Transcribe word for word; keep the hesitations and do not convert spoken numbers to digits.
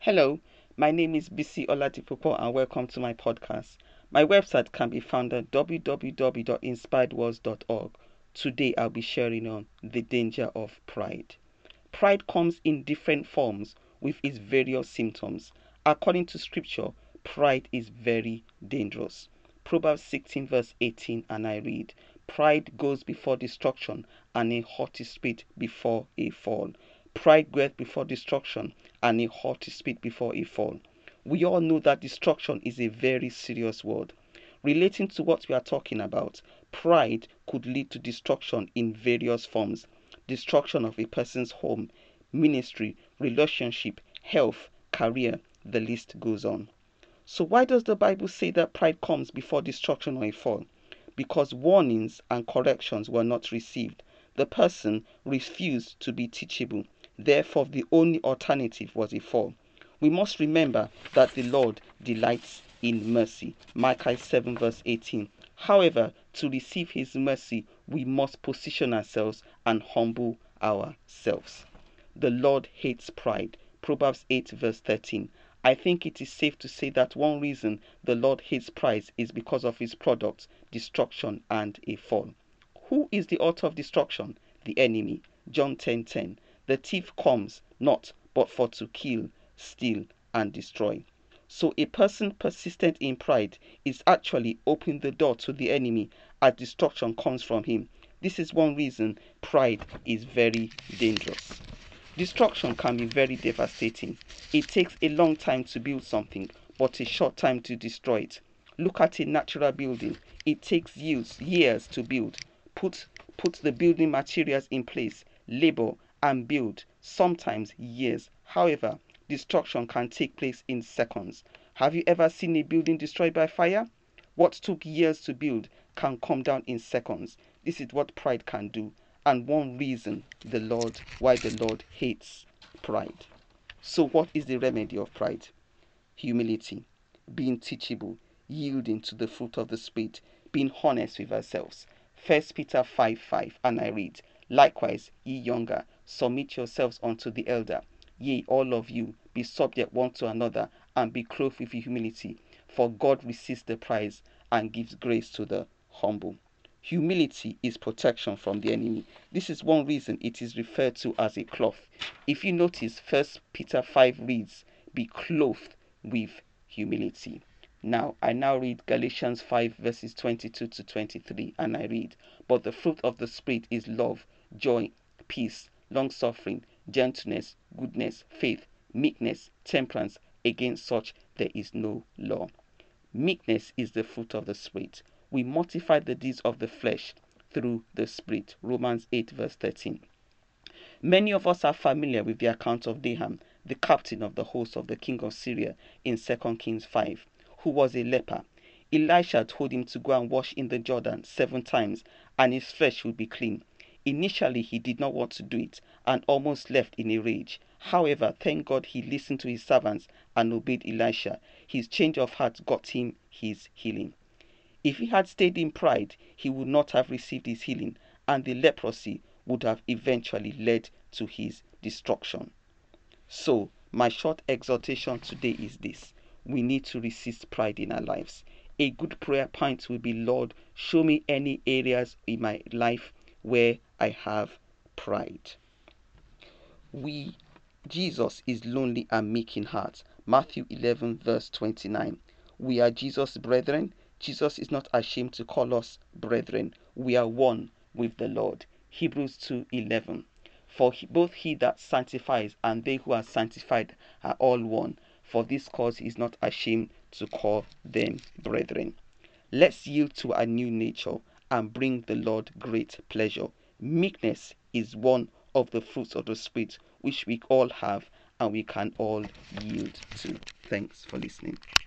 Hello, my name is Bisi Oladipupo and welcome to my podcast. My website can be found at w w w dot inspired words dot org. Today I'll be sharing on the danger of pride. Pride comes in different forms with its various symptoms. According to scripture, pride is very dangerous. Proverbs sixteen verse eighteen, and I read, "Pride goes before destruction, and a haughty spirit before a fall." Pride goeth before destruction, and a haughty spirit before a fall. We all know that destruction is a very serious word. Relating to what we are talking about, pride could lead to destruction in various forms. Destruction of a person's home, ministry, relationship, health, career, the list goes on. So why does the Bible say that pride comes before destruction or a fall? Because warnings and corrections were not received. The person refused to be teachable. Therefore, the only alternative was a fall. We must remember that the Lord delights in mercy. Micah seven verse eighteen. However, to receive his mercy, we must position ourselves and humble ourselves. The Lord hates pride. Proverbs eight verse thirteen. I think it is safe to say that one reason the Lord hates pride is because of his products, destruction and a fall. Who is the author of destruction? The enemy. John ten ten. The thief comes not but for to kill, steal, and destroy. So a person persistent in pride is actually opening the door to the enemy as destruction comes from him. This is one reason pride is very dangerous. Destruction can be very devastating. It takes a long time to build something, but a short time to destroy it. Look at a natural building. It takes years, years to build. Put, put the building materials in place, labor, and build, sometimes years. However, destruction can take place in seconds. Have you ever seen a building destroyed by fire? What took years to build can come down in seconds. This is what pride can do, and one reason the Lord why the Lord hates pride. So what is the remedy of pride? Humility, being teachable, yielding to the fruit of the Spirit, being honest with ourselves. First Peter five five, and I read, "Likewise, ye younger, submit yourselves unto the elder. Yea, all of you, be subject one to another, and be clothed with humility. For God resists the proud and gives grace to the humble." Humility is protection from the enemy. This is one reason it is referred to as a cloth. If you notice, First Peter five reads, "Be clothed with humility." Now, I now read Galatians five verses twenty-two to twenty-three, and I read, "But the fruit of the Spirit is love, joy, peace, long-suffering, gentleness, goodness, faith, meekness, temperance. Against such there is no law." Meekness is the fruit of the Spirit. We mortify the deeds of the flesh through the Spirit. Romans eight verse thirteen. Many of us are familiar with the account of Nahum, the captain of the host of the king of Syria in Second Kings five, who was a leper. Elisha told him to go and wash in the Jordan seven times and his flesh would be clean. Initially, he did not want to do it and almost left in a rage. However, thank God he listened to his servants and obeyed Elisha. His change of heart got him his healing. If he had stayed in pride, he would not have received his healing, and the leprosy would have eventually led to his destruction. So, my short exhortation today is this: we need to resist pride in our lives. A good prayer point will be, "Lord, show me any areas in my life where I have pride." We, Jesus is lonely and meek in heart. Matthew eleven verse twenty-nine. We are Jesus' brethren. Jesus is not ashamed to call us brethren. We are one with the Lord. Hebrews two eleven. For he, both he that sanctifies and they who are sanctified are all one. For this cause he is not ashamed to call them brethren. Let's yield to our new nature and bring the Lord great pleasure. Meekness is one of the fruits of the Spirit which we all have and we can all yield to. Thanks for listening.